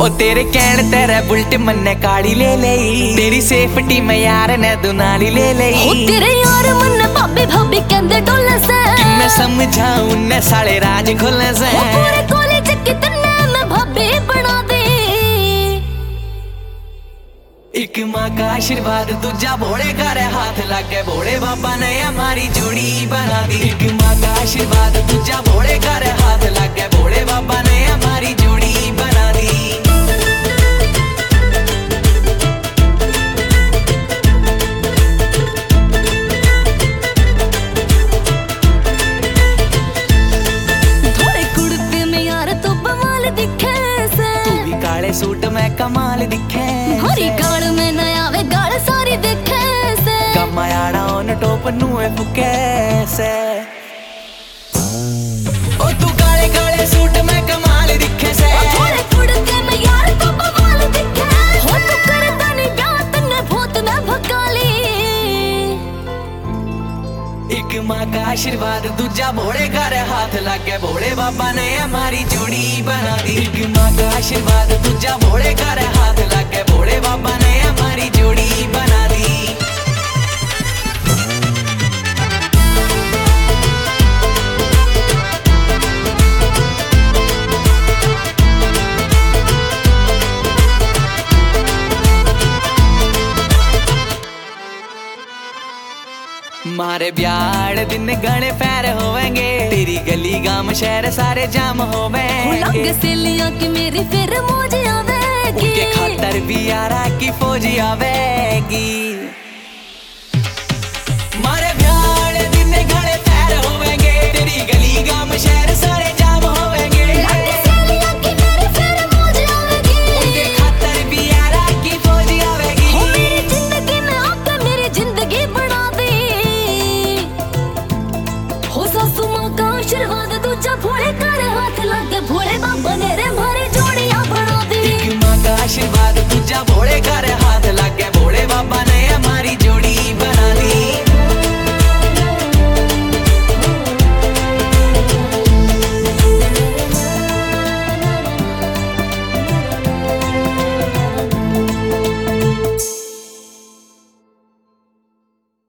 ओ तेरे कहण तेरा बुलट मन्ने काली ले लई, तेरी सेफ्टी में यार ने दुनाली ले लई। ओ तेरे यार मन्ने भाभी भाभी कहंदे डोले से, कि मैं समझाऊं ने साले राज खोले से। ओ पूरे कॉलेज कितने मैं भाभी बना दी। एक माँ का आशीर्वाद दूजा भोले का रे हाथ लागे, भोले बाबा ने हमारी जोड़ी बना दी। एक माँ का आशीर्वाद दूजा भोले का रे हाथ लागे, भोले बाबा ने हमारी जोड़ी बना दी। थोड़े कुर्ते में यार तो बवाल दिखे से, तू भी काले सूट में कमाल दिखे, हरी गाल में नया वे गाल सारी दिखे से। कमायाड़ा ओन टोप नुए फुके से। ओ तू काले काले सूट में कमाल दिखे से, थोड़े कुर्ते में यार तो बवाल दिखे। हो तू करदा नहीं प्यार तन्ने भूत में भगाली। एक माँ का आशीर्वाद दूजा भोले का रे हाथ लागे, भोले बाबा ने हमारी जोड़ी बना दी। एक माँ का आशीर्वाद दूजा भोले का रे हाथ लागे, भोले बाबा ने हमारी जोड़ी बना दी। मारे ब्याड़ दिन गणे पैर होवेंगे, तेरी गली गांव शहर सारे जाम होवेंगे। लग से लिया कि मेरी फिर मौज आवेगी, उनके खातर भी यारा की फौज आवेगी।